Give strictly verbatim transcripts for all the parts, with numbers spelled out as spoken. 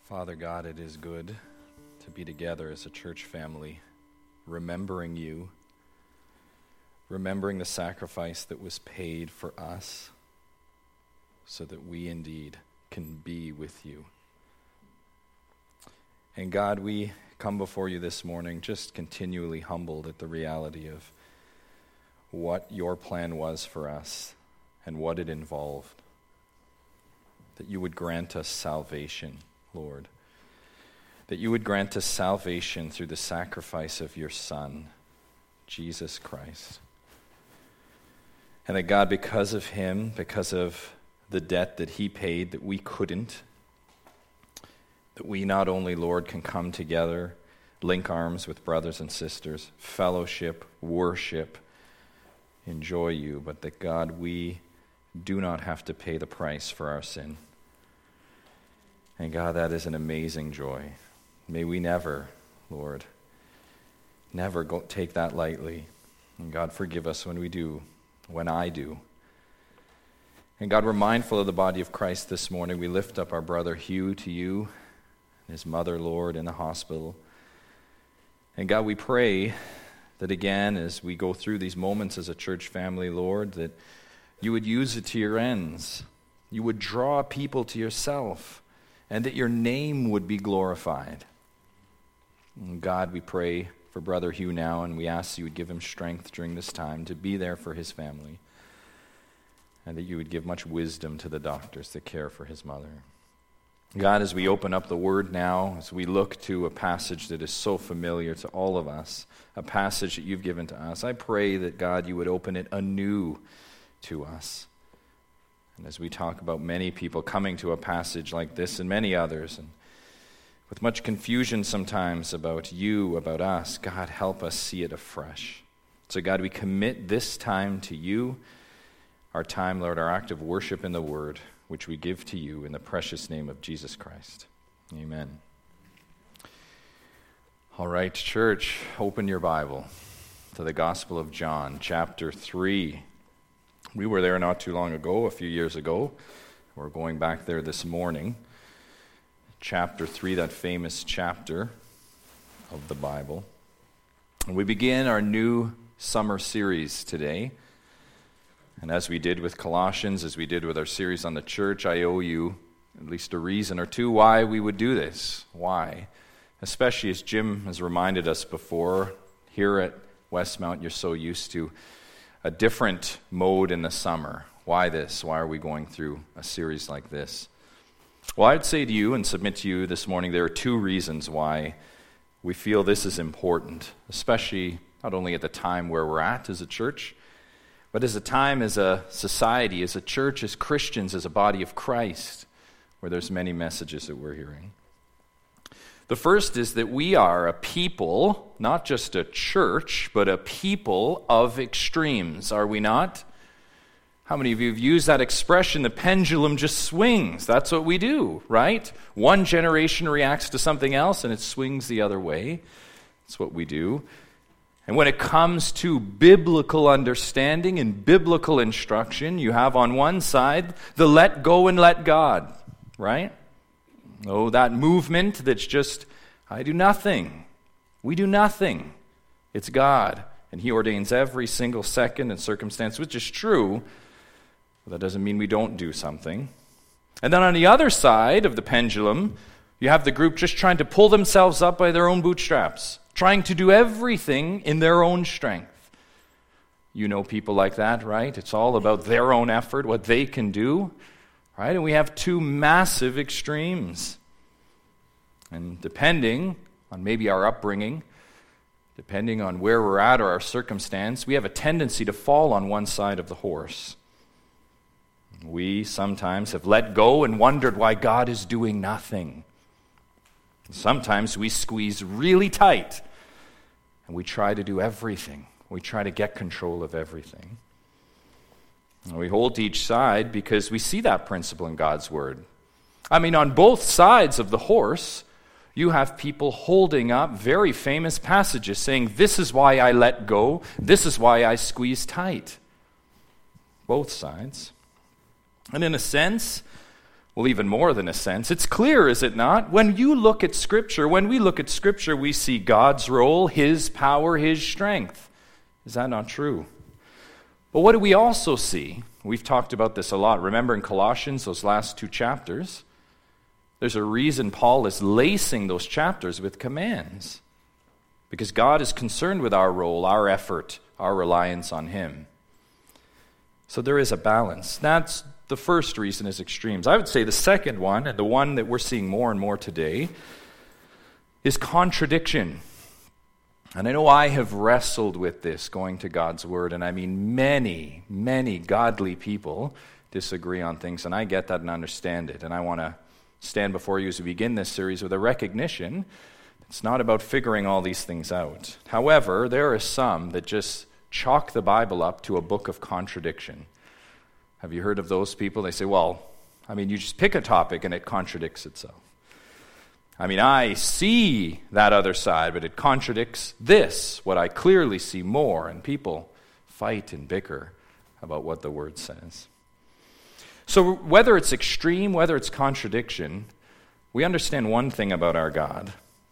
Father God, it is good to be together as a church family, remembering you, remembering the sacrifice that was paid for us so that we indeed can be with you. And God, we come before you this morning just continually humbled at the reality of what your plan was for us and what it involved. That you would grant us salvation, Lord. That you would grant us salvation through the sacrifice of your Son, Jesus Christ. And that God, because of him, because of the debt that he paid that we couldn't, that we not only, Lord, can come together, link arms with brothers and sisters, fellowship, worship, enjoy you, but that, God, we do not have to pay the price for our sin. And God, that is an amazing joy. May we never, Lord, never go take that lightly. And God, forgive us when we do, when I do. And God, we're mindful of the body of Christ this morning. We lift up our brother Hugh to you, and his mother, Lord, in the hospital. And God, we pray that again, as we go through these moments as a church family, Lord, that you would use it to your ends. You would draw people to yourself, and that your name would be glorified. And God, we pray for Brother Hugh now, and we ask you would give him strength during this time to be there for his family, and that you would give much wisdom to the doctors that care for his mother. God, as we open up the Word now, as we look to a passage that is so familiar to all of us, a passage that you've given to us, I pray that, God, you would open it anew to us. And as we talk about many people coming to a passage like this and many others, and with much confusion sometimes about you, about us, God, help us see it afresh. So God, we commit this time to you, our time, Lord, our act of worship in the Word, which we give to you in the precious name of Jesus Christ. Amen. All right, church, open your Bible to the Gospel of John, chapter three. We were there not too long ago, a few years ago. We're going back there this morning. Chapter three, that famous chapter of the Bible. And we begin our new summer series today. And as we did with Colossians, as we did with our series on the church, I owe you at least a reason or two why we would do this. Why? Especially as Jim has reminded us before, here at Westmount, you're so used to a different mode in the summer. Why this? Why are we going through a series like this? Well, I'd say to you and submit to you this morning, there are two reasons why we feel this is important, especially not only at the time where we're at as a church, but as a time as a society, as a church, as Christians, as a body of Christ, where there's many messages that we're hearing. The first is that we are a people, not just a church, but a people of extremes, are we not? How many of you have used that expression, the pendulum just swings? That's what we do, right? One generation reacts to something else and it swings the other way. That's what we do. And when it comes to biblical understanding and biblical instruction, you have on one side the let go and let God, right? Oh, that movement that's just, I do nothing. We do nothing. It's God, and he ordains every single second and circumstance, which is true, but that doesn't mean we don't do something. And then on the other side of the pendulum, you have the group just trying to pull themselves up by their own bootstraps, trying to do everything in their own strength. You know people like that, right? It's all about their own effort, what they can do. Right? And we have two massive extremes. And depending on maybe our upbringing, depending on where we're at or our circumstance, we have a tendency to fall on one side of the horse. We sometimes have let go and wondered why God is doing nothing. Sometimes we squeeze really tight and we try to do everything. We try to get control of everything. We hold to each side because we see that principle in God's Word. I mean, on both sides of the horse, you have people holding up very famous passages saying, this is why I let go, this is why I squeeze tight. Both sides. And in a sense, Well, even more than a sense. It's clear, is it not? When you look at Scripture, when we look at Scripture, we see God's role, His power, His strength. Is that not true? But what do we also see? We've talked about this a lot. Remember in Colossians, those last two chapters, there's a reason Paul is lacing those chapters with commands. Because God is concerned with our role, our effort, our reliance on Him. So there is a balance. That's the first reason is extremes. I would say the second one, and the one that we're seeing more and more today, is contradiction. And I know I have wrestled with this going to God's Word, and I mean many, many godly people disagree on things, and I get that and understand it. And I want to stand before you as we begin this series with a recognition it's not about figuring all these things out. However, there are some that just chalk the Bible up to a book of contradiction. Have you heard of those people? They say, well, I mean, you just pick a topic and it contradicts itself. I mean, I see that other side, but it contradicts this, what I clearly see more, and people fight and bicker about what the Word says. So whether it's extreme, whether it's contradiction, we understand one thing about our God.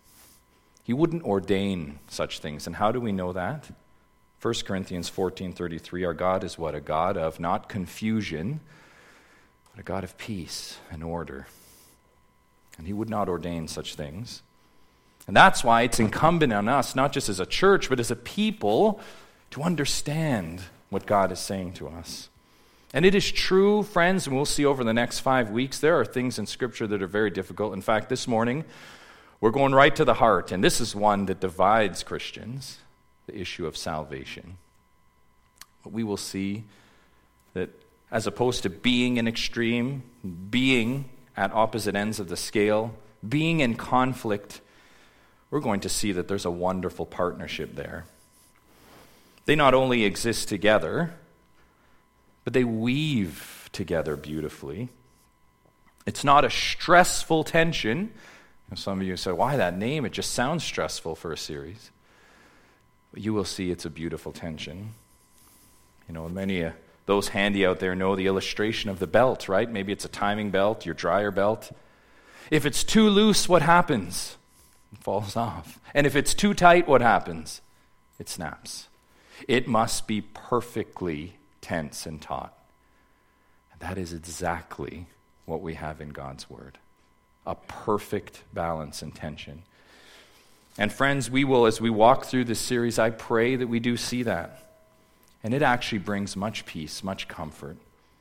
He wouldn't ordain such things. And how do we know that? First Corinthians fourteen thirty-three, our God is what? A God of not confusion, but a God of peace and order. And He would not ordain such things. And that's why it's incumbent on us, not just as a church, but as a people, to understand what God is saying to us. And it is true, friends, and we'll see over the next five weeks, there are things in Scripture that are very difficult. In fact, this morning, we're going right to the heart, and this is one that divides Christians, the issue of salvation. But we will see that as opposed to being in extreme, being at opposite ends of the scale, being in conflict, we're going to see that there's a wonderful partnership there. They not only exist together, but they weave together beautifully. It's not a stressful tension. And some of you say, why that name? It just sounds stressful for a series. But you will see it's a beautiful tension. You know, many of those handy out there know the illustration of the belt, right? Maybe it's a timing belt, your dryer belt. If it's too loose, what happens? It falls off. And if it's too tight, what happens? It snaps. It must be perfectly tense and taut. And that is exactly what we have in God's Word. A perfect balance and tension. And friends, we will, as we walk through this series, I pray that we do see that. And it actually brings much peace, much comfort,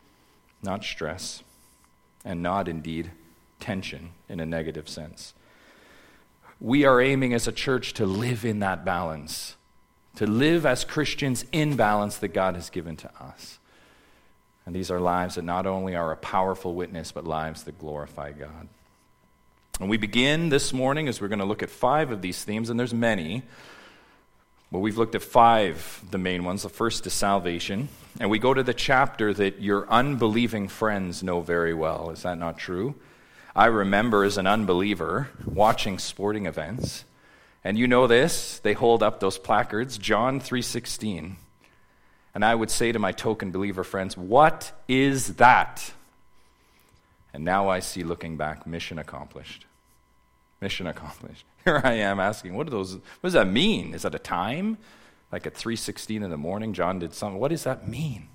not stress, and not indeed tension in a negative sense. We are aiming as a church to live in that balance, to live as Christians in balance that God has given to us. And these are lives that not only are a powerful witness, but lives that glorify God. And we begin this morning as we're going to look at five of these themes, and there's many. Well, we've looked at five, the main ones. The first is salvation. And we go to the chapter that your unbelieving friends know very well. Is that not true? I remember as an unbeliever watching sporting events. And you know this, they hold up those placards, John three sixteen. And I would say to my token believer friends, what is that? And now I see, looking back, mission accomplished. Mission accomplished. Here I am asking, what do those? What does that mean? Is that a time? Like at three sixteen in the morning, John did something. What does that mean?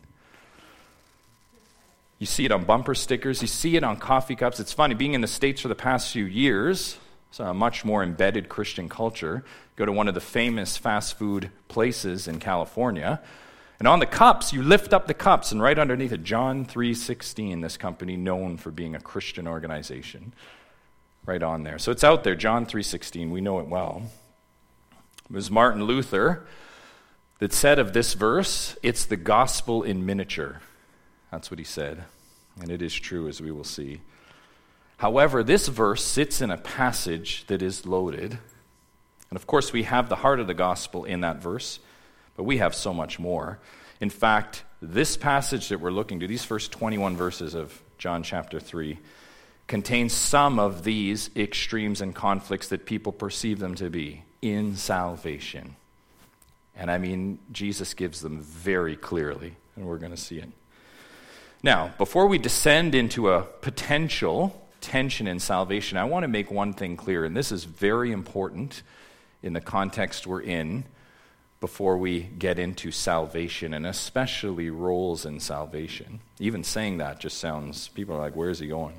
You see it on bumper stickers. You see it on coffee cups. It's funny, being in the States for the past few years, it's a much more embedded Christian culture. Go to one of the famous fast food places in California, and on the cups, you lift up the cups, and right underneath it, John three sixteen, this company known for being a Christian organization, right on there. So it's out there, John three sixteen, we know it well. It was Martin Luther that said of this verse, it's the gospel in miniature. That's what he said, and it is true, as we will see. However, this verse sits in a passage that is loaded, and of course we have the heart of the gospel in that verse, but we have so much more. In fact, this passage that we're looking to, these first twenty-one verses of John chapter three, contains some of these extremes and conflicts that people perceive them to be in salvation. And I mean, Jesus gives them very clearly, and we're going to see it. Now, before we descend into a potential tension in salvation, I want to make one thing clear, and this is very important in the context we're in before we get into salvation, and especially roles in salvation. Even saying that just sounds, people are like, where's he going?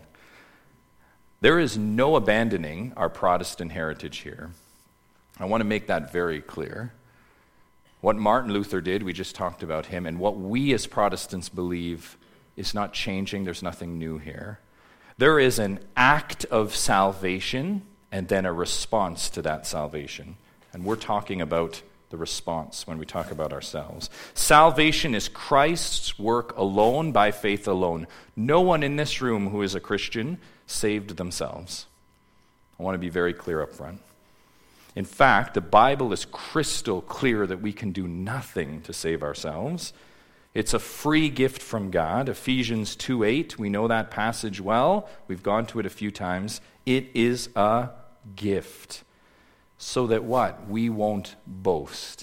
There is no abandoning our Protestant heritage here. I want to make that very clear. What Martin Luther did, we just talked about him, and what we as Protestants believe is not changing. There's nothing new here. There is an act of salvation and then a response to that salvation. And we're talking about the response when we talk about ourselves. Salvation is Christ's work alone, by faith alone. No one in this room who is a Christian saved themselves. I want to be very clear up front. In fact, the Bible is crystal clear that we can do nothing to save ourselves. It's a free gift from God. Ephesians two eight, we know that passage well. We've gone to it a few times. It is a gift. So that what? We won't boast.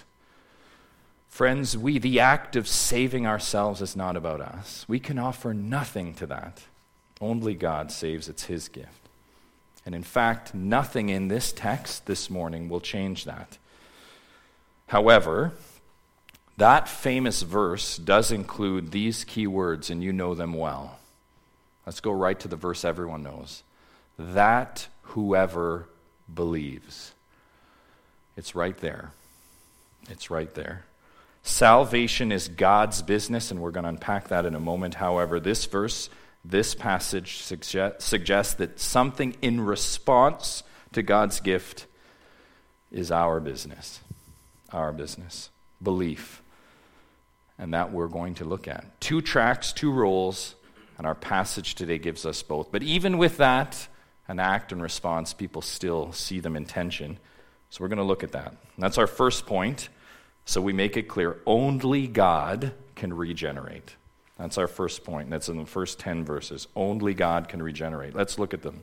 Friends, we the act of saving ourselves is not about us. We can offer nothing to that. Only God saves. It's his gift. And in fact, nothing in this text this morning will change that. However, that famous verse does include these key words, and you know them well. Let's go right to the verse everyone knows. That whoever believes. It's right there. It's right there. Salvation is God's business, and we're going to unpack that in a moment. However, this verse, this passage suggest, suggests that something in response to God's gift is our business. Our business. Belief. And that we're going to look at. Two tracks, two roles, and our passage today gives us both. But even with that, an act and response, people still see them in tension. So we're going to look at that. And that's our first point. So we make it clear, only God can regenerate. That's our first point. And that's in the first ten verses. Only God can regenerate. Let's look at them.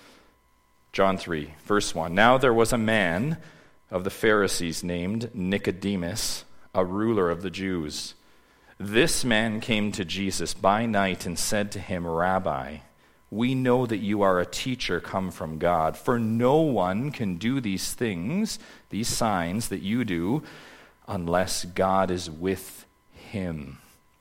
John three, verse one. Now there was a man of the Pharisees named Nicodemus, a ruler of the Jews. This man came to Jesus by night and said to him, Rabbi, we know that you are a teacher come from God, for no one can do these things, these signs that you do, unless God is with him.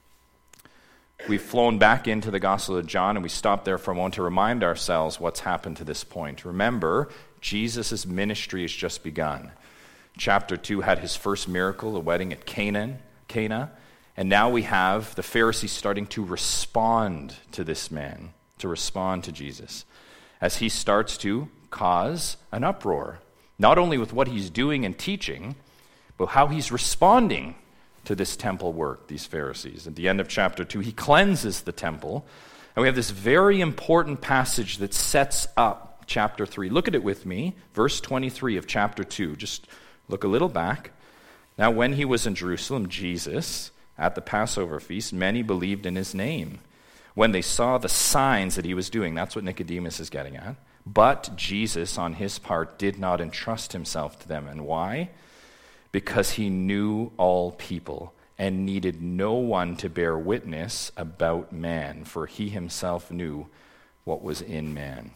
We've flown back into the Gospel of John, and we stopped there for a moment to remind ourselves what's happened to this point. Remember, Jesus' ministry has just begun. Chapter two had his first miracle, the wedding at Canaan, Cana, and now we have the Pharisees starting to respond to this man, to respond to Jesus, as he starts to cause an uproar, not only with what he's doing and teaching, but how he's responding to this temple work, these Pharisees. At the end of chapter two, he cleanses the temple, and we have this very important passage that sets up chapter three. Look at it with me, verse twenty-three of chapter two. Just look a little back. Now, when he was in Jerusalem, Jesus, at the Passover feast, many believed in his name, when they saw the signs that he was doing. That's what Nicodemus is getting at. But Jesus, on his part, did not entrust himself to them. And why? Because he knew all people and needed no one to bear witness about man, for he himself knew what was in man.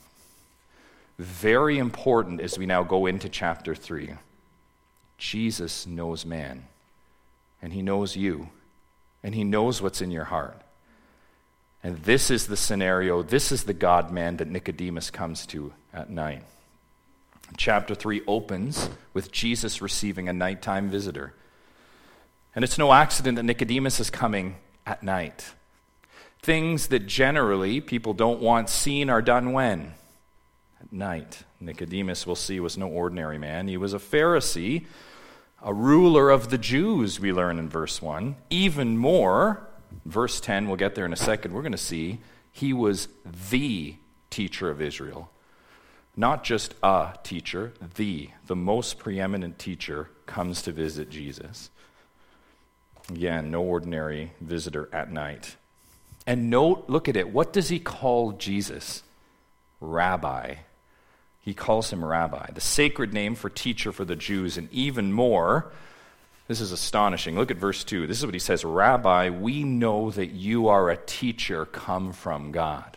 Very important as we now go into chapter three. Jesus knows man, and he knows you, and he knows what's in your heart. And this is the scenario, this is the God-man that Nicodemus comes to at night. Chapter three opens with Jesus receiving a nighttime visitor. And it's no accident that Nicodemus is coming at night. Things that generally people don't want seen are done when? At night. Nicodemus, we'll see, was no ordinary man. He was a Pharisee, a ruler of the Jews, we learn in verse one. Even more, verse ten, we'll get there in a second, we're going to see he was the teacher of Israel. Not just a teacher, the, the most preeminent teacher comes to visit Jesus. Again, no ordinary visitor at night. And note, look at it, what does he call Jesus? Rabbi. He calls him Rabbi, the sacred name for teacher for the Jews, and even more, This is astonishing. Look at verse two. This is what he says, Rabbi, we know that you are a teacher come from God.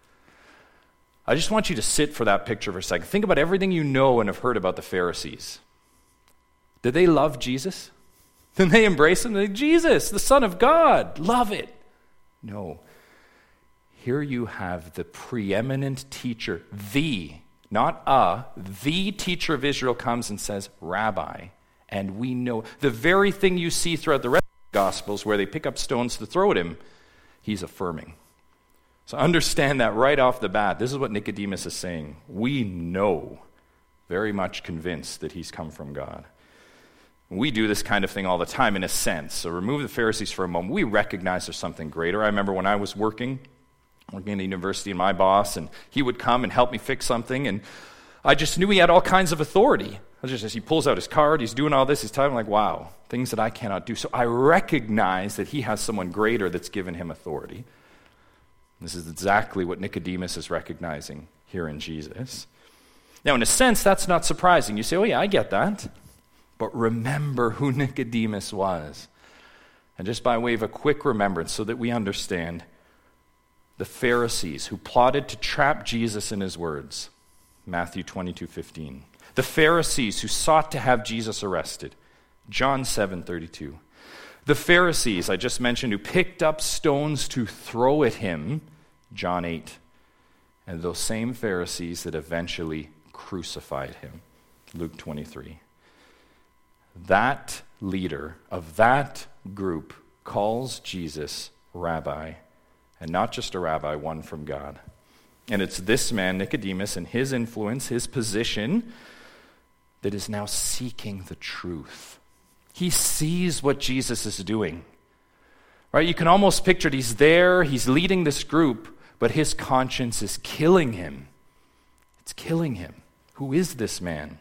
I just want you to sit for that picture for a second. Think about everything you know and have heard about the Pharisees. Did they love Jesus? Did they embrace him? They, Jesus, the Son of God, love it. No. Here you have the preeminent teacher, the, not a, the teacher of Israel comes and says, Rabbi, and we know. The very thing you see throughout the rest of the Gospels where they pick up stones to throw at him, he's affirming. So understand that right off the bat. This is what Nicodemus is saying. We know, very much convinced that he's come from God. We do this kind of thing all the time in a sense. So remove the Pharisees for a moment. We recognize there's something greater. I remember when I was working, working in the university, and my boss, and he would come and help me fix something, and I just knew he had all kinds of authority. I just, as he pulls out his card, he's doing all this, he's telling me, like, wow, things that I cannot do. So I recognize that he has someone greater that's given him authority. This is exactly what Nicodemus is recognizing here in Jesus. Now, in a sense, that's not surprising. You say, oh yeah, I get that. But remember who Nicodemus was. And just by way of a quick remembrance so that we understand, the Pharisees who plotted to trap Jesus in his words, Matthew twenty-two fifteen. The Pharisees who sought to have Jesus arrested, John seven thirty-two. The Pharisees, I just mentioned, who picked up stones to throw at him, John eight. And those same Pharisees that eventually crucified him, Luke twenty-three. That leader of that group calls Jesus Rabbi, and not just a rabbi, one from God. And it's this man, Nicodemus, and his influence, his position, that is now seeking the truth. He sees what Jesus is doing. Right? You can almost picture it. He's there, he's leading this group, but his conscience is killing him. It's killing him. Who is this man?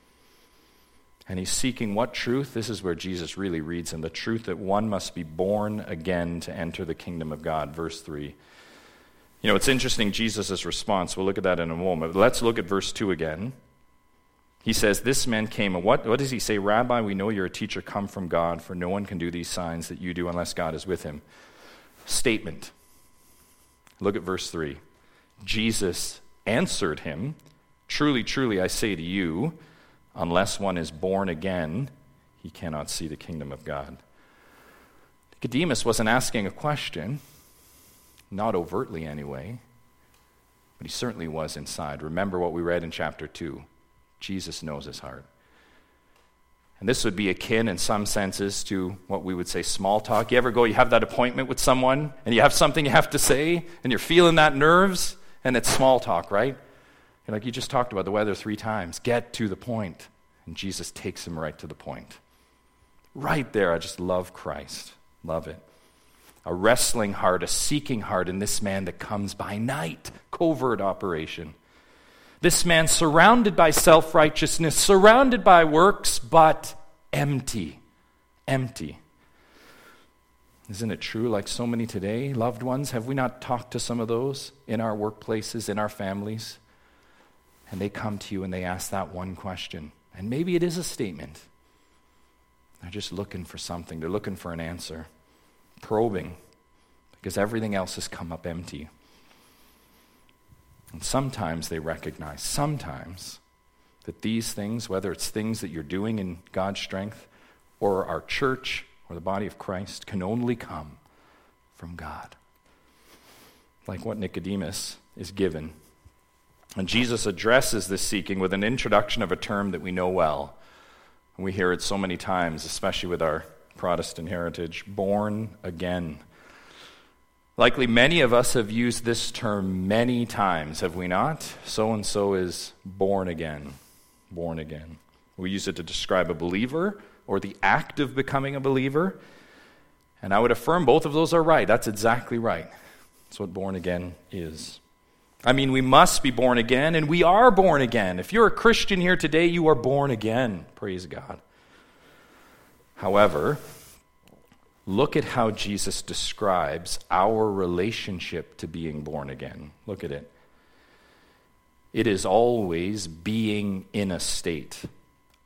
And he's seeking what truth? This is where Jesus really reads him. The truth that one must be born again to enter the kingdom of God. Verse three. You know, it's interesting, Jesus' response. We'll look at that in a moment. But let's look at verse two again. He says, this man came, and what, what does he say? Rabbi, we know you're a teacher come from God, for no one can do these signs that you do unless God is with him. Statement. Look at verse three. Jesus answered him, truly, truly, I say to you, unless one is born again, he cannot see the kingdom of God. Nicodemus wasn't asking a question, not overtly anyway, but he certainly was inside. Remember what we read in chapter two. Jesus knows his heart. And this would be akin in some senses to what we would say small talk. You ever go, you have that appointment with someone, and you have something you have to say, and you're feeling that nerves, and it's small talk, right? You're like, you just talked about the weather three times. Get to the point. And Jesus takes him right to the point. Right there, I just love Christ. Love it. A wrestling heart, a seeking heart in this man that comes by night. Covert operation. This man surrounded by self-righteousness, surrounded by works, but empty. Empty. Isn't it true, like so many today, loved ones? Have we not talked to some of those in our workplaces, in our families? And they come to you and they ask that one question. And maybe it is a statement. They're just looking for something. They're looking for an answer. Probing. Because everything else has come up empty. And sometimes they recognize, sometimes, that these things, whether it's things that you're doing in God's strength, or our church, or the body of Christ, can only come from God. Like what Nicodemus is given. And Jesus addresses this seeking with an introduction of a term that we know well. We hear it so many times, especially with our Protestant heritage, born again. Likely many of us have used this term many times, have we not? So-and-so is born again. Born again. We use it to describe a believer or the act of becoming a believer. And I would affirm both of those are right. That's exactly right. That's what born again is. I mean, we must be born again, and we are born again. If you're a Christian here today, you are born again. Praise God. However, look at how Jesus describes our relationship to being born again. Look at it. It is always being in a state,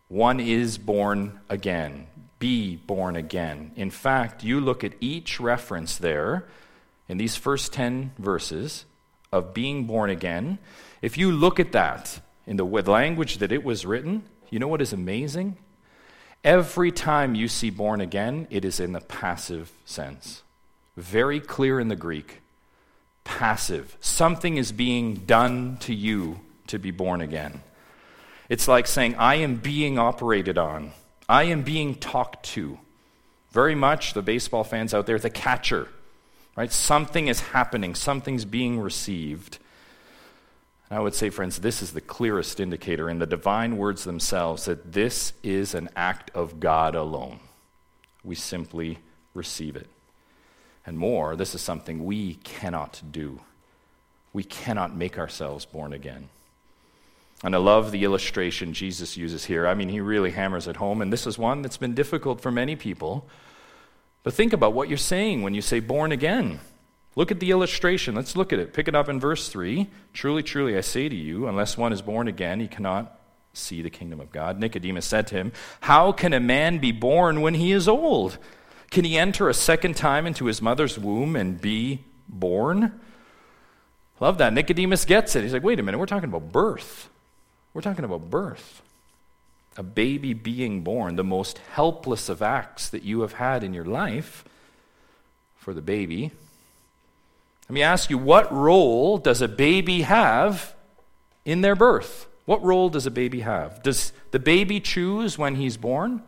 One is born again. Be born again. In fact, you look at each reference there in these first ten verses of being born again. If you look at that in the language that it was written, you know what is amazing? Every time you see born again, it is in the passive sense. Very clear in the Greek. Passive. Something is being done to you to be born again. It's like saying, I am being operated on. I am being talked to. Very much, the baseball fans out there, the catcher. Right? Something is happening. Something's being received. And I would say, friends, this is the clearest indicator in the divine words themselves that this is an act of God alone. We simply receive it. And more, this is something we cannot do. We cannot make ourselves born again. And I love the illustration Jesus uses here. I mean, he really hammers it home, and this is one that's been difficult for many people. But think about what you're saying when you say born again. Look at the illustration. Let's look at it. Pick it up in verse three. Truly, truly, I say to you, unless one is born again, he cannot see the kingdom of God. Nicodemus said to him, how can a man be born when he is old? Can he enter a second time into his mother's womb and be born? Love that. Nicodemus gets it. He's like, wait a minute, we're talking about birth. We're talking about birth. A baby being born, the most helpless of acts that you have had in your life for the baby. Let me ask you, what role does a baby have in their birth? What role does a baby have? Does the baby choose when he's born?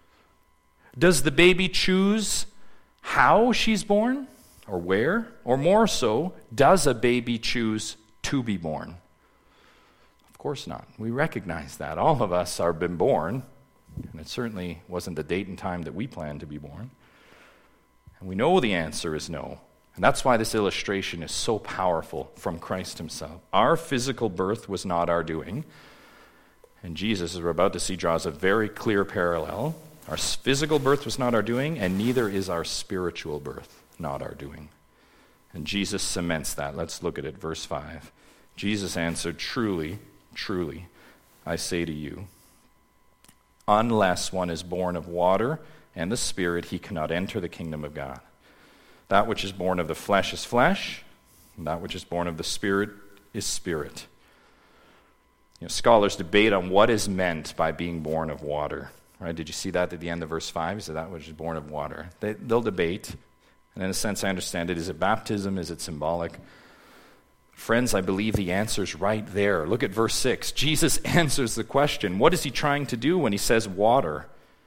Does the baby choose how she's born or where? Or more so, does a baby choose to be born? Of course not. We recognize that. All of us are been born, and it certainly wasn't the date and time that we planned to be born. And we know the answer is no. And that's why this illustration is so powerful from Christ himself. Our physical birth was not our doing. And Jesus, as we're about to see, draws a very clear parallel. Our physical birth was not our doing, and neither is our spiritual birth not our doing. And Jesus cements that. Let's look at it, verse five. Jesus answered, truly, truly, I say to you, unless one is born of water and the Spirit, he cannot enter the kingdom of God. That which is born of the flesh is flesh, and that which is born of the Spirit is spirit. You know, scholars debate on what is meant by being born of water. Right? Did you see that at the end of verse five? He said that which is born of water. They, they'll debate, and in a sense I understand it. Is it baptism? Is it symbolic? Friends, I believe the answer is right there. Look at verse six. Jesus answers the question. What is he trying to do when he says water?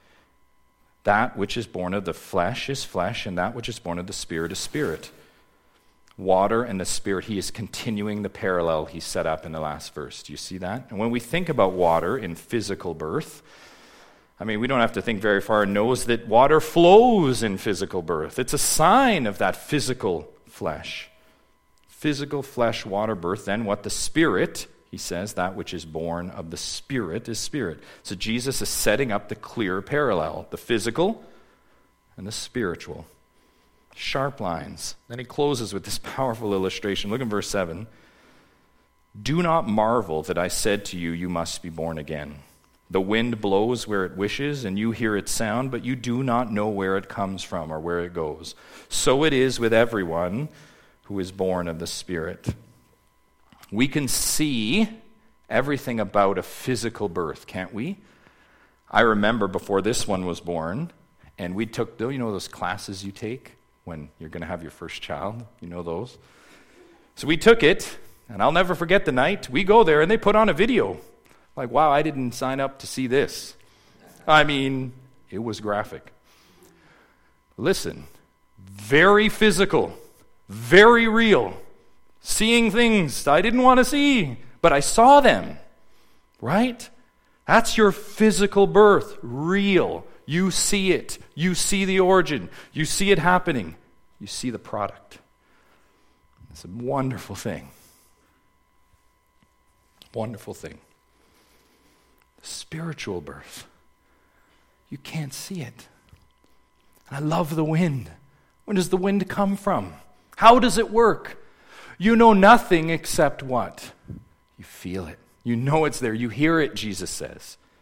That which is born of the flesh is flesh, and that which is born of the Spirit is spirit. Water and the Spirit, he is continuing the parallel he set up in the last verse. Do you see that? And when we think about water in physical birth, I mean, we don't have to think very far and knows that water flows in physical birth. It's a sign of that physical flesh. Physical flesh, water birth. Then what the Spirit, he says, that which is born of the Spirit is spirit. So Jesus is setting up the clear parallel, the physical and the spiritual. Sharp lines. Then he closes with this powerful illustration. Look at verse seven. Do not marvel that I said to you, you must be born again. The wind blows where it wishes, and you hear its sound, but you do not know where it comes from or where it goes. So it is with everyone who is born of the Spirit. We can see everything about a physical birth, can't we? I remember before this one was born, and we took, you know those classes you take when you're going to have your first child? You know those? So we took it, and I'll never forget the night. We go there, and they put on a video. Like, wow, I didn't sign up to see this. I mean, it was graphic. Listen, very physical, very real. Seeing things I didn't want to see, but I saw them, right? That's your physical birth, real. You see it. You see the origin. You see it happening. You see the product. It's a wonderful thing. Wonderful thing. Spiritual birth. You can't see it. And I love the wind. Where does the wind come from? How does it work? You know nothing except what? You feel it. You know it's there. You hear it, Jesus says.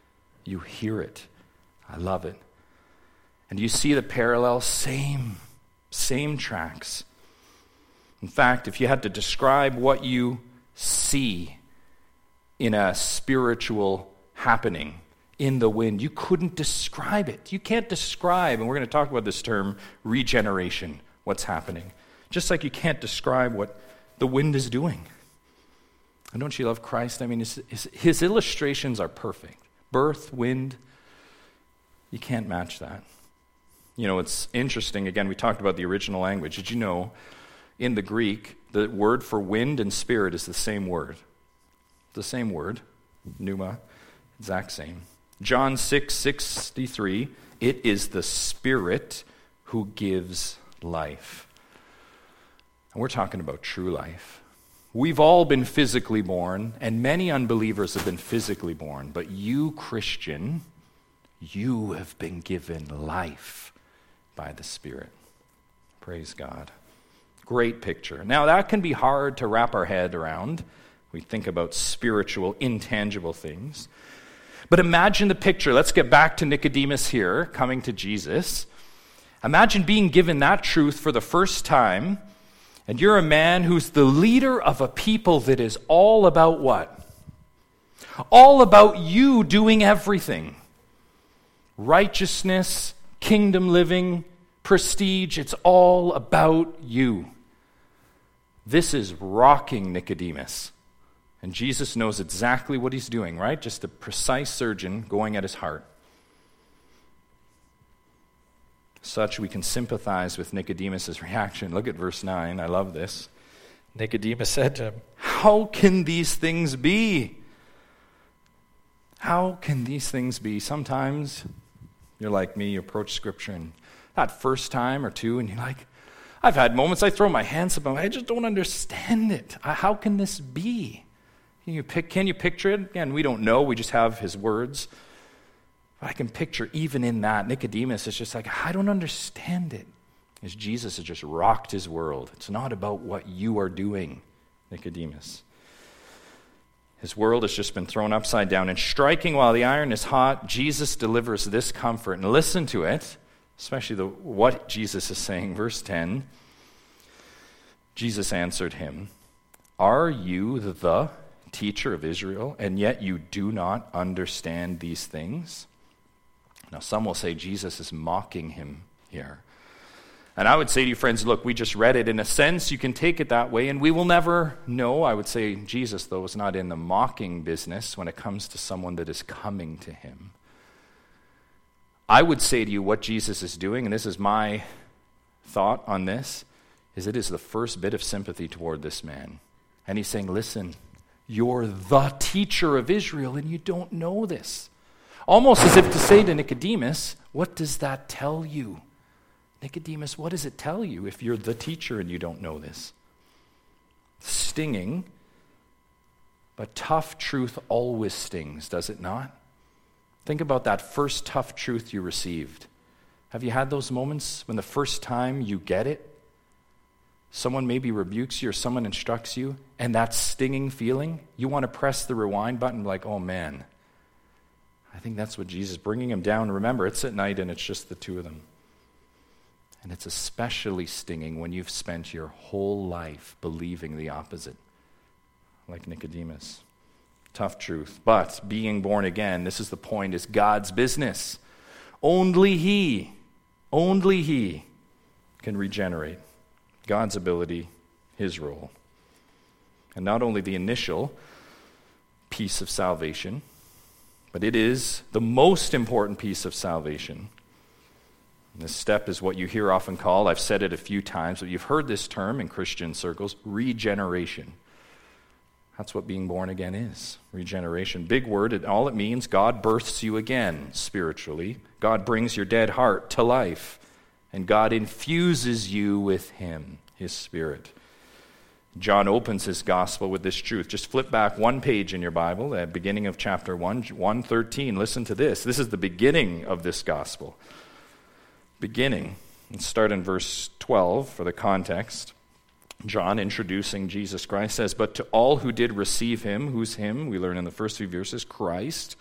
You hear it. I love it. And you see the parallel, same, same tracks. In fact, if you had to describe what you see in a spiritual happening in the wind, you couldn't describe it. You can't describe, and we're going to talk about this term, regeneration, what's happening. Just like you can't describe what the wind is doing. And don't you love Christ? I mean, his, his, his illustrations are perfect. Birth, wind, you can't match that. You know, it's interesting, again, we talked about the original language. Did you know, in the Greek, the word for wind and spirit is the same word. The same word, pneuma, exact same. John six sixty-three, it is the Spirit who gives life. And we're talking about true life. We've all been physically born, and many unbelievers have been physically born, but you, Christian, you have been given life by the Spirit. Praise God. Great picture. Now, that can be hard to wrap our head around. We think about spiritual, intangible things. But imagine the picture. Let's get back to Nicodemus here, coming to Jesus. Imagine being given that truth for the first time, and you're a man who's the leader of a people that is all about what? All about you doing everything. Righteousness, kingdom living, prestige, it's all about you. This is rocking Nicodemus. And Jesus knows exactly what he's doing, right? Just a precise surgeon going at his heart. Such we can sympathize with Nicodemus' reaction. Look at verse nine. I love this. Nicodemus said to him, "How can these things be?" How can these things be? Sometimes you're like me, you approach Scripture and that first time or two, and you're like, I've had moments I throw my hands up, and I just don't understand it. How can this be? Can you, pick, can you picture it? Again, we don't know. We just have his words. But I can picture even in that, Nicodemus is just like, I don't understand it. As Jesus has just rocked his world. It's not about what you are doing, Nicodemus. His world has just been thrown upside down. And striking while the iron is hot, Jesus delivers this comfort. And listen to it, especially the what Jesus is saying. Verse ten, Jesus answered him, "Are you the teacher of Israel, and yet you do not understand these things?" Now, some will say Jesus is mocking him here. And I would say to you, friends, look, we just read it. In a sense, you can take it that way, and we will never know. I would say Jesus, though, is not in the mocking business when it comes to someone that is coming to him. I would say to you what Jesus is doing, and this is my thought on this, is it is the first bit of sympathy toward this man. And he's saying, listen, you're the teacher of Israel, and you don't know this. Almost as if to say to Nicodemus, what does that tell you? Nicodemus, what does it tell you if you're the teacher and you don't know this? Stinging, but tough truth always stings, does it not? Think about that first tough truth you received. Have you had those moments when the first time you get it, someone maybe rebukes you or someone instructs you, and that stinging feeling, you want to press the rewind button like, oh man, I think that's what Jesus is bringing him down. Remember, it's at night and it's just the two of them. And it's especially stinging when you've spent your whole life believing the opposite, like Nicodemus. Tough truth. But being born again, this is the point, is God's business. Only He, only He can regenerate. God's ability, His role. And not only the initial piece of salvation, but it is the most important piece of salvation. This step is what you hear often called, I've said it a few times, but you've heard this term in Christian circles, regeneration. That's what being born again is, regeneration. Big word, it, all it means, God births you again spiritually. God brings your dead heart to life, and God infuses you with Him, His Spirit. John opens his gospel with this truth. Just flip back one page in your Bible, the beginning of chapter one, one thirteen. Listen to this. This is the beginning of this gospel. Beginning. Let's start in verse twelve for the context. John, introducing Jesus Christ, says, "But to all who did receive him," who's him? We learn in the first few verses, Christ,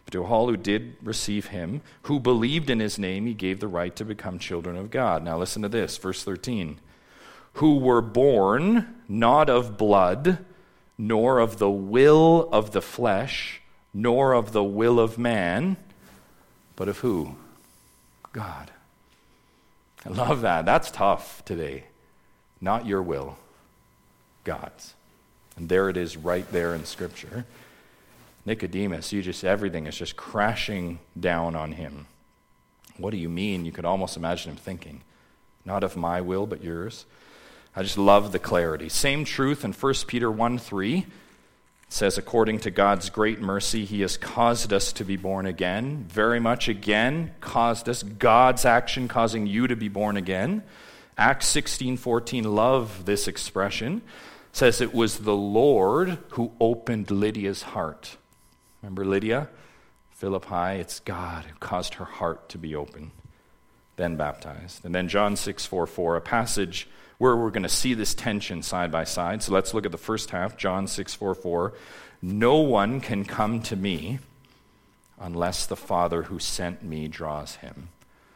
But to all who did receive him, who believed in his name, he gave the right to become children of God. Now listen to this, verse thirteen. Who were born not of blood, nor of the will of the flesh, nor of the will of man, but of who? God. I love that. That's tough today. Not your will, God's. And there it is right there in Scripture. Nicodemus, you just, everything is just crashing down on him. What do you mean? You could almost imagine him thinking, not of my will, but yours. I just love the clarity. Same truth in First Peter one three. It says, according to God's great mercy, he has caused us to be born again. Very much again, caused us. God's action causing you to be born again. Acts sixteen fourteen, love this expression. It says it was the Lord who opened Lydia's heart. Remember Lydia? Philippi, it's God who caused her heart to be open, then baptized. And then John six forty-four, a passage where we're going to see this tension side by side. So let's look at the first half, John six forty-four. No one can come to me unless the Father who sent me draws him.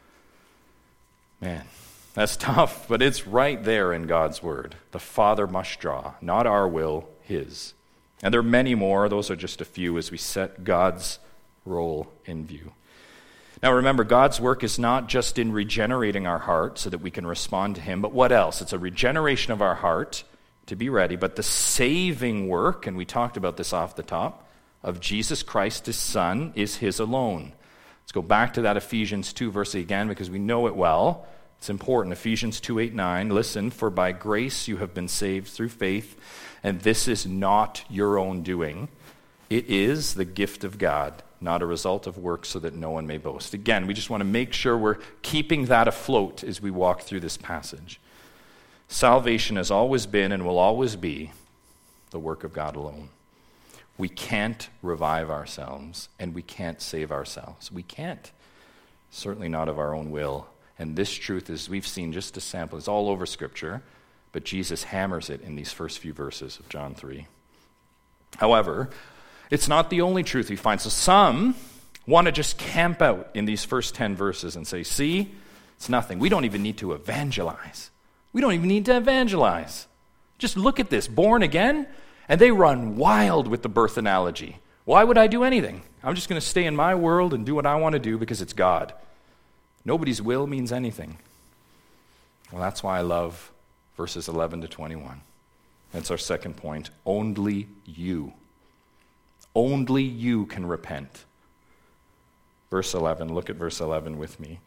Man, that's tough, but it's right there in God's word. The Father must draw, not our will, his. And there are many more. Those are just a few as we set God's role in view. Now remember, God's work is not just in regenerating our heart so that we can respond to him, but what else? It's a regeneration of our heart to be ready, but the saving work, and we talked about this off the top, of Jesus Christ, his Son, is his alone. Let's go back to that Ephesians two verse again because we know it well. It's important. Ephesians two, eight, nine. Listen, for by grace you have been saved through faith, and this is not your own doing. It is the gift of God, not a result of works so that no one may boast. Again, we just want to make sure we're keeping that afloat as we walk through this passage. Salvation has always been and will always be the work of God alone. We can't revive ourselves, and we can't save ourselves. We can't. Certainly not of our own will. And this truth, as we've seen just a sample, is all over Scripture, but Jesus hammers it in these first few verses of John three. However, it's not the only truth we find. So some want to just camp out in these first ten verses and say, see, it's nothing. We don't even need to evangelize. We don't even need to evangelize. Just look at this, born again, and they run wild with the birth analogy. Why would I do anything? I'm just going to stay in my world and do what I want to do because it's God. Nobody's will means anything. Well, that's why I love verses eleven to twenty-one. That's our second point. Only you. Only you can repent. Verse eleven, look at verse eleven with me.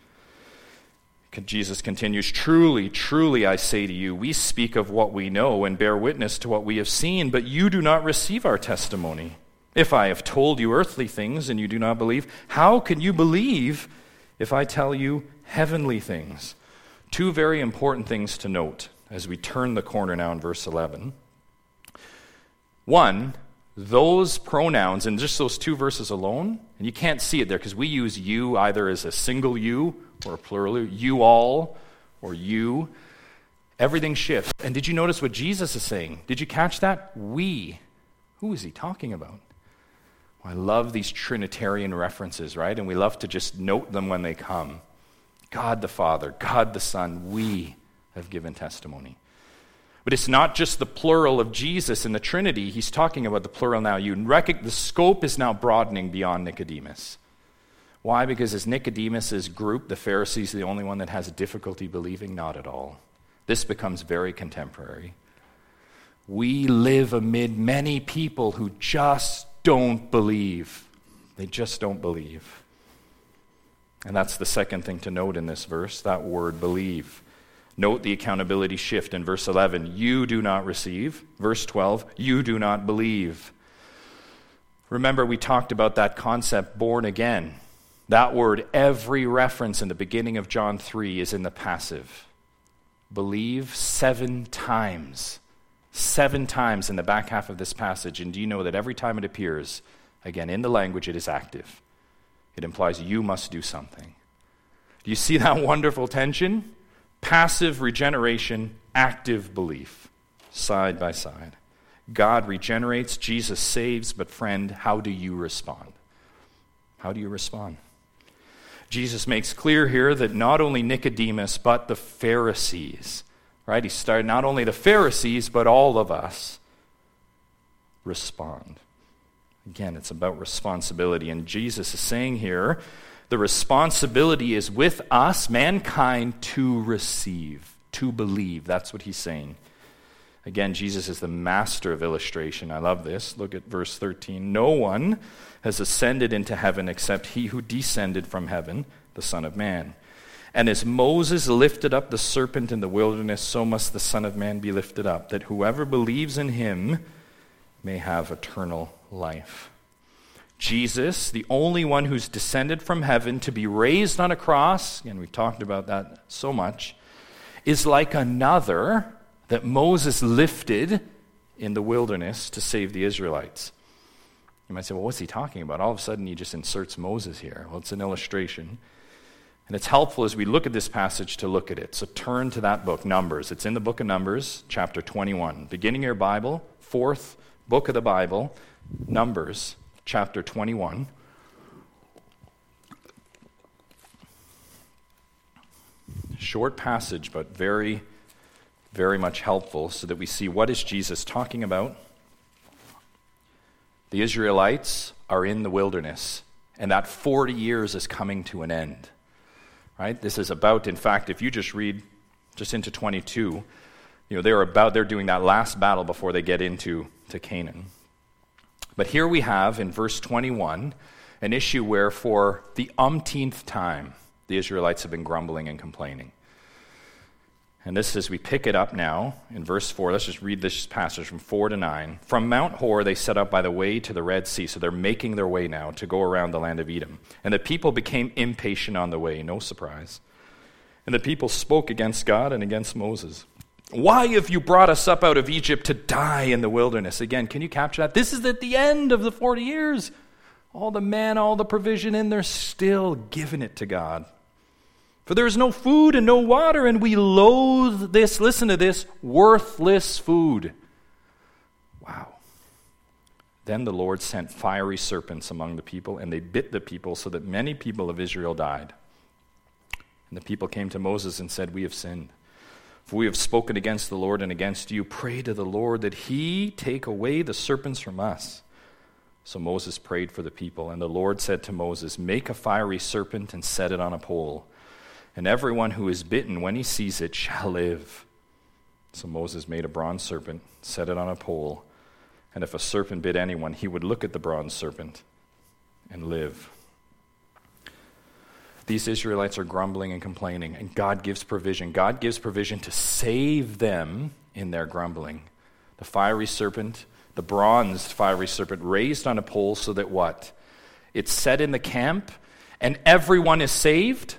Jesus continues, truly, truly, I say to you, we speak of what we know and bear witness to what we have seen, but you do not receive our testimony. If I have told you earthly things and you do not believe, how can you believe if I tell you heavenly things? Two very important things to note as we turn the corner now in verse eleven. One, those pronouns in just those two verses alone, and you can't see it there because we use you either as a single you or a plural, you all or you. Everything shifts. And did you notice what Jesus is saying? Did you catch that? We. Who is he talking about? Well, I love these Trinitarian references, right? And we love to just note them when they come. God the Father, God the Son, we have given testimony. But it's not just the plural of Jesus in the Trinity. He's talking about the plural now. You reckon the scope is now broadening beyond Nicodemus. Why? Because as Nicodemus' group, the Pharisees, the only one that has difficulty believing? Not at all. This becomes very contemporary. We live amid many people who just don't believe. They just don't believe. And that's the second thing to note in this verse, that word believe. Note the accountability shift in verse eleven. You do not receive. Verse twelve, you do not believe. Remember, we talked about that concept, born again. That word, every reference in the beginning of John three is in the passive. Believe seven times. Seven times in the back half of this passage. And do you know that every time it appears, again, in the language, it is active. It implies you must do something. Do you see that wonderful tension? Passive regeneration, active belief, side by side. God regenerates, Jesus saves, but friend, how do you respond? How do you respond? Jesus makes clear here that not only Nicodemus, but the Pharisees, right? He started not only the Pharisees, but all of us respond. Again, it's about responsibility. And Jesus is saying here, the responsibility is with us, mankind, to receive, to believe. That's what he's saying. Again, Jesus is the master of illustration. I love this. Look at verse thirteen. No one has ascended into heaven except he who descended from heaven, the Son of Man. And as Moses lifted up the serpent in the wilderness, so must the Son of Man be lifted up, that whoever believes in him may have eternal life. Jesus, the only one who's descended from heaven to be raised on a cross, and we've talked about that so much, is like another that Moses lifted in the wilderness to save the Israelites. You might say, well, what's he talking about? All of a sudden he just inserts Moses here. Well, it's an illustration. And it's helpful as we look at this passage to look at it. So turn to that book, Numbers. It's in the book of Numbers, chapter twenty-one. Beginning your Bible, fourth book of the Bible, Numbers, chapter twenty-one. Short passage, but very, very much helpful so that we see what is Jesus talking about. The Israelites are in the wilderness, and that forty years is coming to an end. Right? This is about, in fact, if you just read just into twenty-two, you know, they're about, they're doing that last battle before they get into to Canaan. But here we have in verse twenty-one an issue where for the umpteenth time the Israelites have been grumbling and complaining. And this is, we pick it up now in verse four. Let's just read this passage from four to nine. From Mount Hor they set up by the way to the Red Sea. So they're making their way now to go around the land of Edom. And the people became impatient on the way, no surprise. And the people spoke against God and against Moses. Why have you brought us up out of Egypt to die in the wilderness? Again, can you capture that? This is at the end of the forty years. All the manna, all the provision, and they're still giving it to God. For there is no food and no water, and we loathe this, listen to this, worthless food. Wow. Then the Lord sent fiery serpents among the people, and they bit the people, so that many people of Israel died. And the people came to Moses and said, we have sinned. For we have spoken against the Lord and against you. Pray to the Lord that he take away the serpents from us. So Moses prayed for the people, and the Lord said to Moses, make a fiery serpent and set it on a pole. And everyone who is bitten, when he sees it, shall live. So Moses made a bronze serpent, set it on a pole, and if a serpent bit anyone, he would look at the bronze serpent and live. These Israelites are grumbling and complaining, and God gives provision. God gives provision to save them in their grumbling. The fiery serpent, the bronzed fiery serpent, raised on a pole so that what? It's set in the camp, and everyone is saved?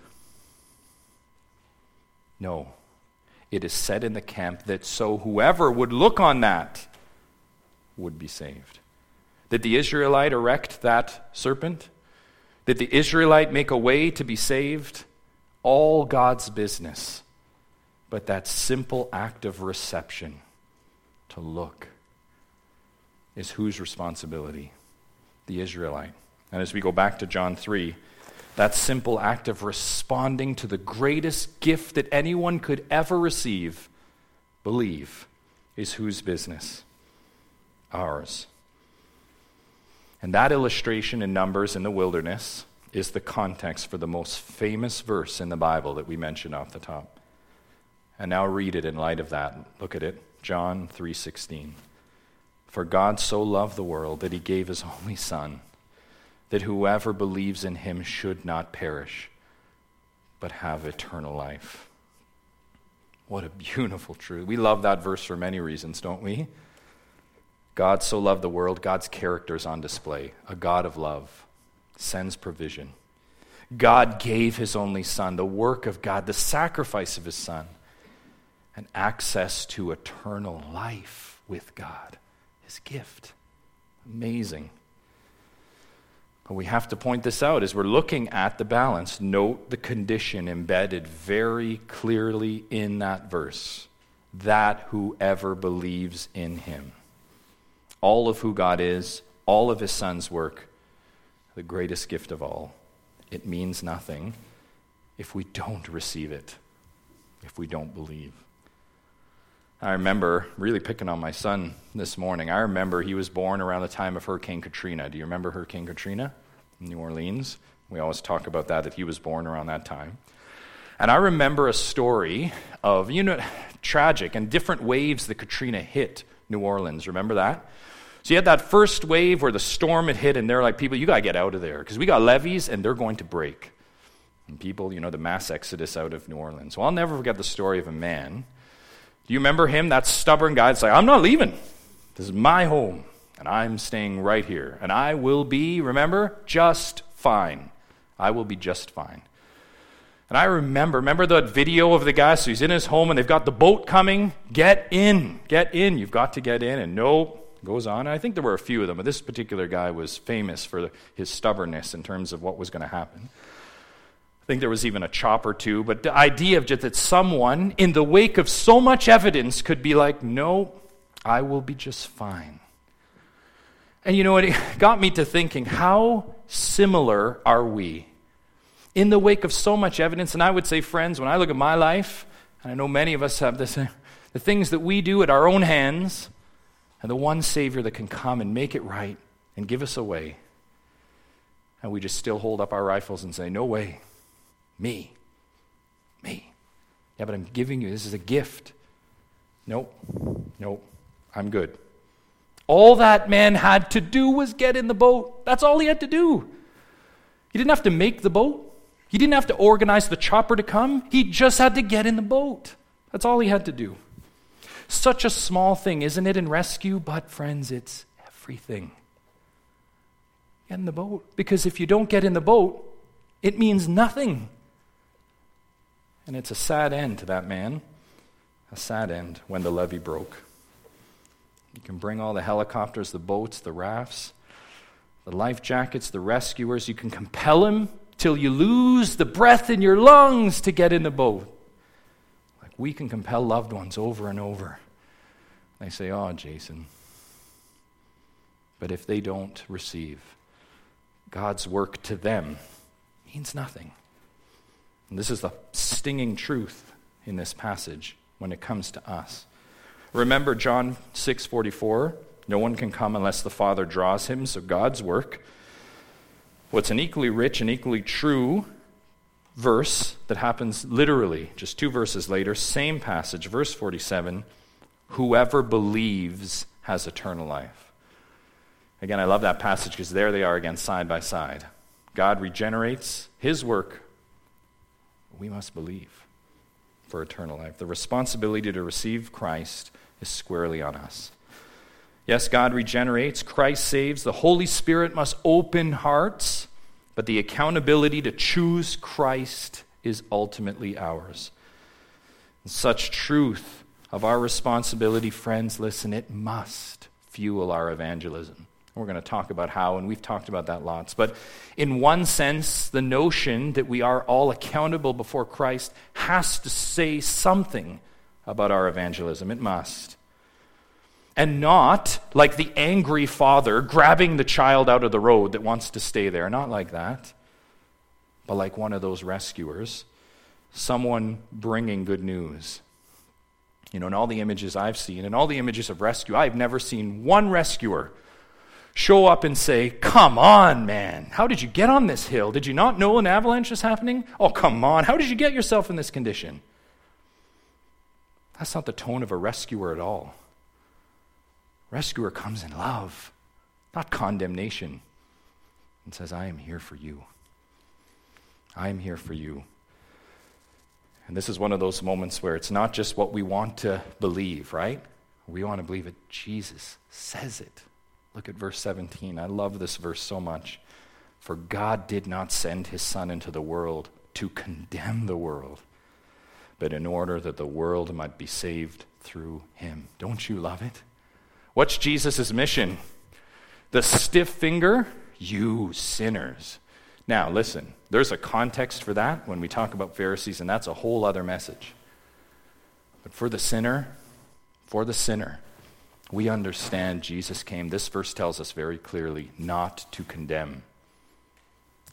No, it is set in the camp that so whoever would look on that would be saved. Did the Israelite erect that serpent? Did the Israelite make a way to be saved? All God's business. But that simple act of reception, to look, is whose responsibility? The Israelite. And as we go back to John three, that simple act of responding to the greatest gift that anyone could ever receive, believe, is whose business? Ours. And that illustration in Numbers in the wilderness is the context for the most famous verse in the Bible that we mentioned off the top. And now read it in light of that. Look at it, John three sixteen. For God so loved the world that he gave his only Son, that whoever believes in him should not perish, but have eternal life. What a beautiful truth. We love that verse for many reasons, don't we? God so loved the world, God's character is on display. A God of love sends provision. God gave his only Son, the work of God, the sacrifice of his Son, and access to eternal life with God, his gift. Amazing. But we have to point this out as we're looking at the balance. Note the condition embedded very clearly in that verse. That whoever believes in him. All of who God is, all of his Son's work, the greatest gift of all. It means nothing if we don't receive it, if we don't believe. I remember really picking on my son this morning. I remember he was born around the time of Hurricane Katrina. Do you remember Hurricane Katrina in New Orleans? We always talk about that, that he was born around that time. And I remember a story of, you know, tragic and different waves that Katrina hit New Orleans. Remember that? So you had that first wave where the storm had hit, and they're like, people, you got to get out of there because we got levees and they're going to break. And people, you know, the mass exodus out of New Orleans. Well, I'll never forget the story of a man. Do you remember him, that stubborn guy that's like, I'm not leaving. This is my home, and I'm staying right here. And I will be, remember, just fine. I will be just fine. And I remember, remember that video of the guy, so he's in his home, and they've got the boat coming. Get in, get in. You've got to get in. And no, goes on. And I think there were a few of them, but this particular guy was famous for his stubbornness in terms of what was going to happen. I think there was even a chop or two, but the idea of just that someone, in the wake of so much evidence, could be like, no, I will be just fine. And you know what? It got me to thinking, how similar are we? In the wake of so much evidence, and I would say, friends, when I look at my life, and I know many of us have this, the things that we do at our own hands, and the one Savior that can come and make it right and give us a way, and we just still hold up our rifles and say, no way. Me. Me. Yeah, but I'm giving you, this is a gift. Nope. Nope. I'm good. All that man had to do was get in the boat. That's all he had to do. He didn't have to make the boat. He didn't have to organize the chopper to come. He just had to get in the boat. That's all he had to do. Such a small thing, isn't it, in rescue? But friends, it's everything. Get in the boat. Because if you don't get in the boat, it means nothing. And it's a sad end to that man, a sad end when the levee broke. You can bring all the helicopters, the boats, the rafts, the life jackets, the rescuers. You can compel him till you lose the breath in your lungs to get in the boat. Like we can compel loved ones over and over. They say, oh, Jason. But if they don't receive, God's work to them means nothing. And this is the stinging truth in this passage when it comes to us. Remember John six forty-four, no one can come unless the Father draws him, so God's work. What's an equally rich and equally true verse that happens literally, just two verses later, same passage, verse forty-seven, whoever believes has eternal life. Again, I love that passage because there they are again side by side. God regenerates his work. We must believe for eternal life. The responsibility to receive Christ is squarely on us. Yes, God regenerates. Christ saves. The Holy Spirit must open hearts, but the accountability to choose Christ is ultimately ours. And such truth of our responsibility, friends, listen, it must fuel our evangelism. We're going to talk about how, and we've talked about that lots. But in one sense, the notion that we are all accountable before Christ has to say something about our evangelism. It must. And not like the angry father grabbing the child out of the road that wants to stay there. Not like that. But like one of those rescuers. Someone bringing good news. You know, in all the images I've seen, in all the images of rescue, I've never seen one rescuer show up and say, come on, man. How did you get on this hill? Did you not know an avalanche is happening? Oh, come on. How did you get yourself in this condition? That's not the tone of a rescuer at all. Rescuer comes in love, not condemnation, and says, I am here for you. I am here for you. And this is one of those moments where it's not just what we want to believe, right? We want to believe it. Jesus says it. Look at verse seventeen. I love this verse so much. For God did not send his Son into the world to condemn the world, but in order that the world might be saved through him. Don't you love it? What's Jesus' mission? The stiff finger? You sinners. Now, listen, there's a context for that when we talk about Pharisees, and that's a whole other message. But for the sinner, for the sinner, we understand Jesus came, this verse tells us very clearly, not to condemn,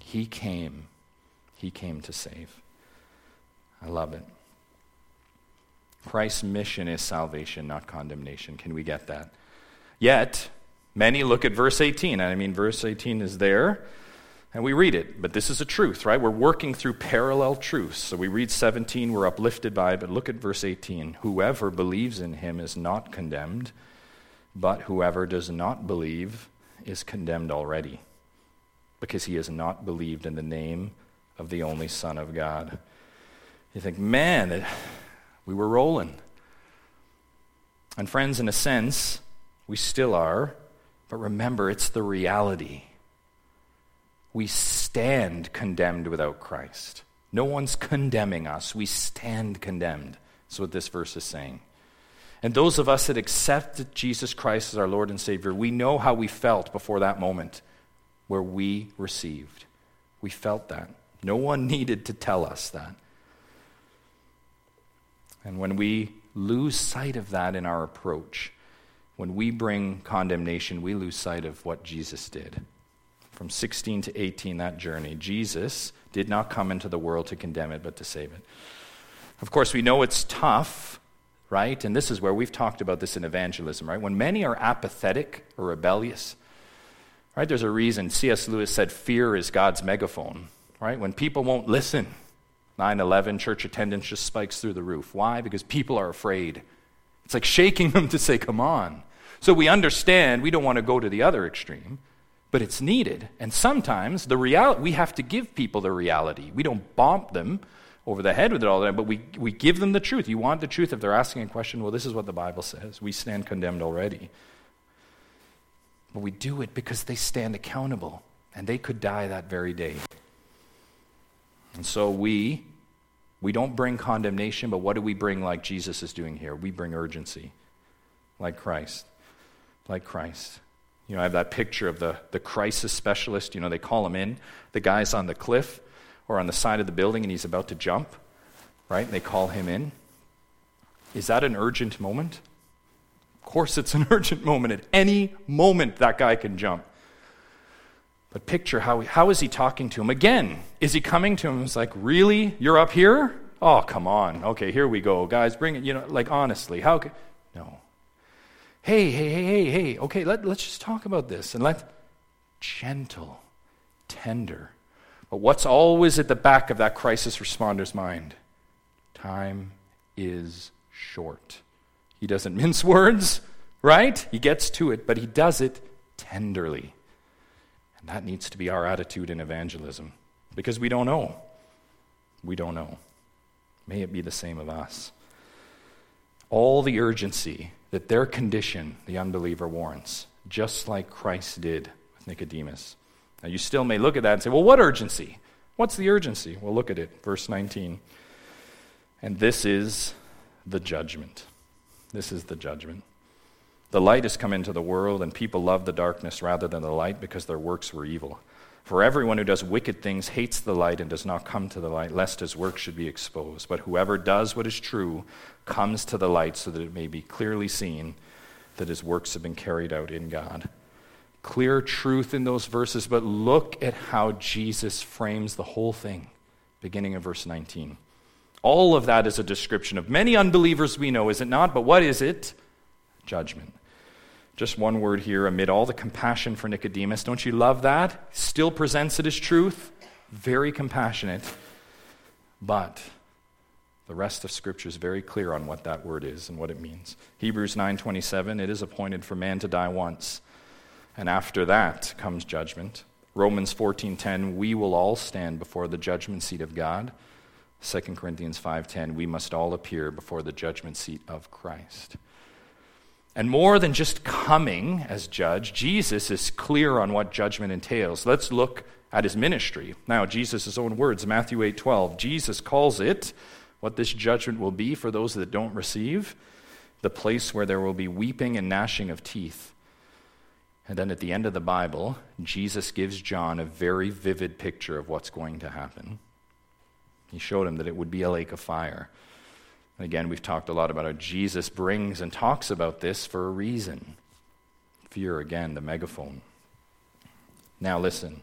He came. He came to save. I love it. Christ's mission is salvation, not condemnation. Can we get that? Yet, many look at verse eighteen. I mean, verse eighteen is there, and we read it. But this is a truth, right? We're working through parallel truths. So we read seventeen, we're uplifted by it, but look at verse eighteen. Whoever believes in him is not condemned, but whoever does not believe is condemned already, because he has not believed in the name of the only Son of God. You think, man, it, we were rolling. And friends, in a sense, we still are, but remember, it's the reality. We stand condemned without Christ. No one's condemning us. We stand condemned. That's what this verse is saying. And those of us that accepted Jesus Christ as our Lord and Savior, we know how we felt before that moment where we received. We felt that. No one needed to tell us that. And when we lose sight of that in our approach, when we bring condemnation, we lose sight of what Jesus did. From sixteen to eighteen, that journey, Jesus did not come into the world to condemn it, but to save it. Of course, we know it's tough, right? And this is where we've talked about this in evangelism, right? When many are apathetic or rebellious, right? There's a reason C S Lewis said fear is God's megaphone, right? When people won't listen, nine eleven, church attendance just spikes through the roof. Why? Because people are afraid. It's like shaking them to say, come on. So we understand we don't want to go to the other extreme, but it's needed. And sometimes the reality, we have to give people the reality. We don't bomb them over the head with it all the time, but we, we give them the truth. You want the truth. If they're asking a question, well, this is what the Bible says. We stand condemned already. But we do it because they stand accountable, and they could die that very day. And so we, we don't bring condemnation, but what do we bring like Jesus is doing here? We bring urgency, like Christ, like Christ. You know, I have that picture of the, the crisis specialist. You know, they call him in. The guy's on the cliff or on the side of the building, and he's about to jump, right? And they call him in. Is that an urgent moment? Of course it's an urgent moment. At any moment, that guy can jump. But picture how how is he talking to him? Again, is he coming to him? It's like, really? You're up here? Oh, come on. Okay, here we go. Guys, bring it. You know, like, honestly, how could... No. Hey, hey, hey, hey, hey. Okay, let, let's just talk about this. And let... Gentle, tender. But what's always at the back of that crisis responder's mind? Time is short. He doesn't mince words, right? He gets to it, but he does it tenderly. And that needs to be our attitude in evangelism, because we don't know. We don't know. May it be the same of us. All the urgency that their condition, the unbeliever, warrants, just like Christ did with Nicodemus. Now, you still may look at that and say, well, what urgency? What's the urgency? Well, look at it, verse nineteen. And this is the judgment. This is the judgment. The light has come into the world, and people love the darkness rather than the light because their works were evil. For everyone who does wicked things hates the light and does not come to the light, lest his work should be exposed. But whoever does what is true comes to the light so that it may be clearly seen that his works have been carried out in God. Clear truth in those verses, but look at how Jesus frames the whole thing, beginning of verse nineteen. All of that is a description of many unbelievers we know, is it not? But what is it? Judgment. Just one word here, amid all the compassion for Nicodemus. Don't you love that? Still presents it as truth. Very compassionate. But the rest of Scripture is very clear on what that word is and what it means. Hebrews nine twenty-seven, it is appointed for man to die once, and after that comes judgment. Romans fourteen ten, we will all stand before the judgment seat of God. Second Corinthians five ten, we must all appear before the judgment seat of Christ. And more than just coming as judge, Jesus is clear on what judgment entails. Let's look at his ministry. Now, Jesus' own words, Matthew eight twelve, Jesus calls it, what this judgment will be for those that don't receive, the place where there will be weeping and gnashing of teeth. And then at the end of the Bible, Jesus gives John a very vivid picture of what's going to happen. He showed him that it would be a lake of fire. And again, we've talked a lot about how Jesus brings and talks about this for a reason. Fear, again, the megaphone. Now listen,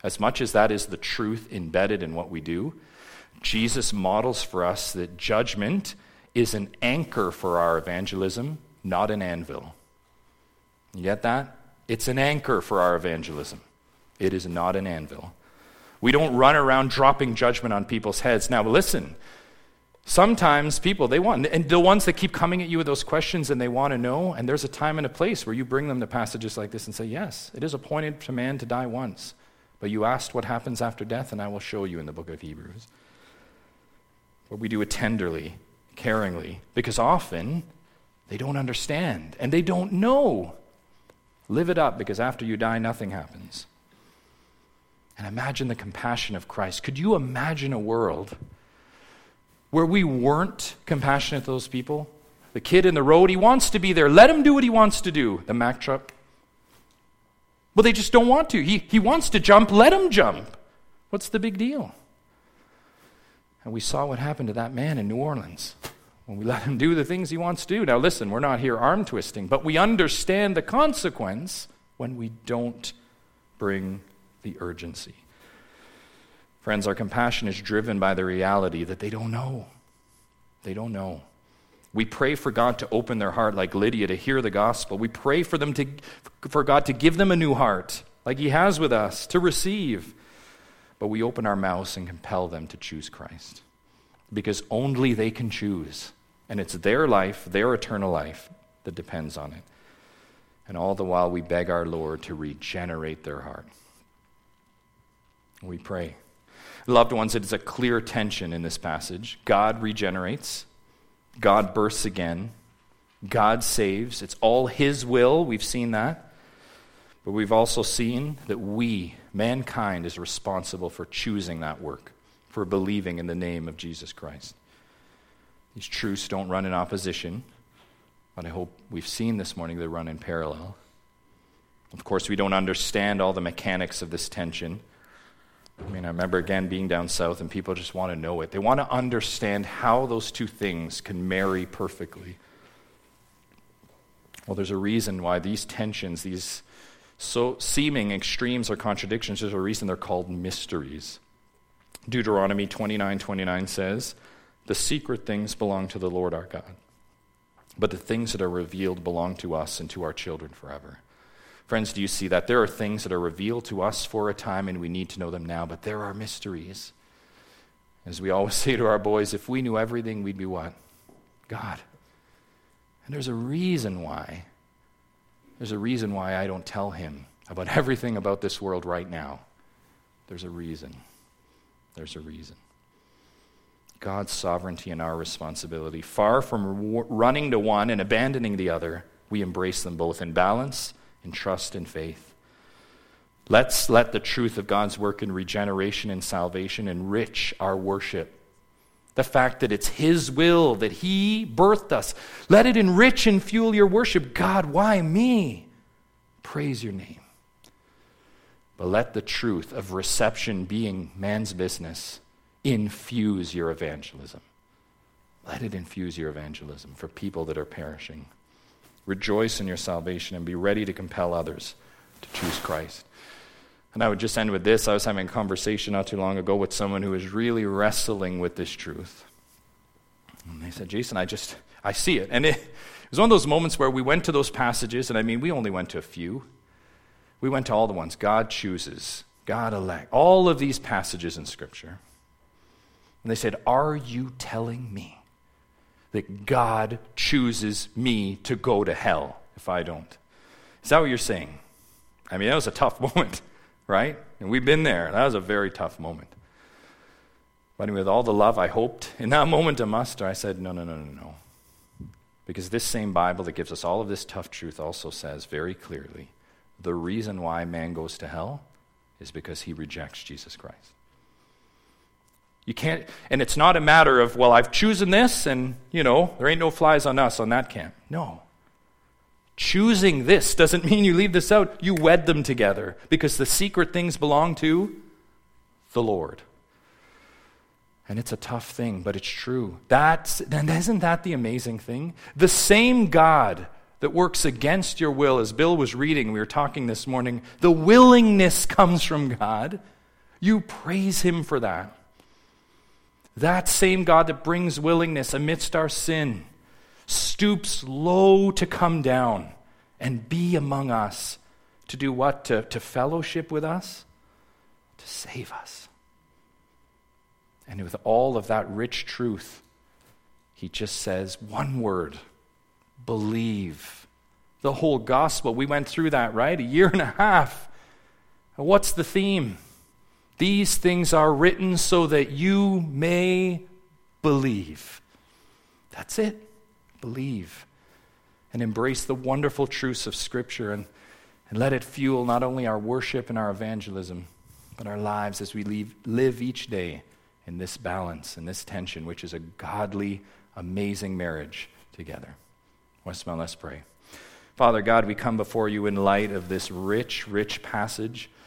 As much as that is the truth embedded in what we do, Jesus models for us that judgment is an anchor for our evangelism, not an anvil. You get that? It's an anchor for our evangelism. It is not an anvil. We don't run around dropping judgment on people's heads. Now listen, sometimes people, they want, and the ones that keep coming at you with those questions and they want to know, and there's a time and a place where you bring them to passages like this and say, yes, it is appointed to man to die once, but you asked what happens after death, and I will show you in the book of Hebrews. But we do it tenderly, caringly, because often they don't understand and they don't know. Live it up, because after you die, nothing happens. And imagine the compassion of Christ. Could you imagine a world where we weren't compassionate to those people? The kid in the road, he wants to be there. Let him do what he wants to do. The Mack truck. Well, they just don't want to. He, he wants to jump. Let him jump. What's the big deal? And we saw what happened to that man in New Orleans when we let him do the things he wants to do. Now listen, we're not here arm twisting, but we understand the consequence when we don't bring the urgency. Friends, our compassion is driven by the reality that they don't know. They don't know. We pray for God to open their heart like Lydia to hear the gospel. We pray for them to, for God to give them a new heart like he has with us, to receive. But we open our mouths and compel them to choose Christ, because only they can choose. And it's their life, their eternal life, that depends on it. And all the while we beg our Lord to regenerate their heart. We pray. Loved ones, it is a clear tension in this passage. God regenerates. God births again. God saves. It's all his will. We've seen that. But we've also seen that we, mankind, is responsible for choosing that work, for believing in the name of Jesus Christ. These truths don't run in opposition, but I hope we've seen this morning they run in parallel. Of course, we don't understand all the mechanics of this tension. I mean, I remember again being down south and people just want to know it. They want to understand how those two things can marry perfectly. Well, there's a reason why these tensions, these so seeming extremes or contradictions, there's a reason they're called mysteries. Deuteronomy twenty-nine twenty-nine says, "The secret things belong to the Lord our God, but the things that are revealed belong to us and to our children forever." Friends, do you see that? There are things that are revealed to us for a time and we need to know them now, but there are mysteries. As we always say to our boys, if we knew everything, we'd be what? God. And there's a reason why. There's a reason why I don't tell him about everything about this world right now. There's a reason. There's a reason. God's sovereignty and our responsibility. Far from running to one and abandoning the other, we embrace them both in balance, in trust and faith. Let's let the truth of God's work in regeneration and salvation enrich our worship. The fact that it's his will, that he birthed us. Let it enrich and fuel your worship. God, why me? Praise your name. But let the truth of reception being man's business infuse your evangelism. Let it infuse your evangelism for people that are perishing. Rejoice in your salvation and be ready to compel others to choose Christ. And I would just end with this. I was having a conversation not too long ago with someone who was really wrestling with this truth. And they said, Jason, I just, I see it. And it, it was one of those moments where we went to those passages, and I mean, we only went to a few. We went to all the ones. God chooses, God elect, all of these passages in Scripture. And they said, are you telling me that God chooses me to go to hell if I don't? Is that what you're saying? I mean, that was a tough moment. Right? And we've been there. That was a very tough moment. But with all the love I hoped in that moment of muster, I said, no, no, no, no, no. Because this same Bible that gives us all of this tough truth also says very clearly, the reason why man goes to hell is because he rejects Jesus Christ. You can't, and it's not a matter of, well, I've chosen this and, you know, there ain't no flies on us on that camp. No. Choosing this doesn't mean you leave this out. You wed them together because the secret things belong to the Lord. And it's a tough thing, but it's true. That's, and isn't that the amazing thing? The same God that works against your will. As Bill was reading, we were talking this morning, the willingness comes from God. You praise him for that. That same God that brings willingness amidst our sin stoops low to come down and be among us. To do what? To, to fellowship with us? To save us. And with all of that rich truth, he just says one word: believe. The whole gospel, we went through that, right? A year and a half. What's the theme? These things are written so that you may believe. That's it. Believe. And embrace the wonderful truths of Scripture, and, and let it fuel not only our worship and our evangelism, but our lives as we leave, live each day in this balance and this tension, which is a godly, amazing marriage together. Westmount, let's pray. Father God, we come before you in light of this rich, rich passage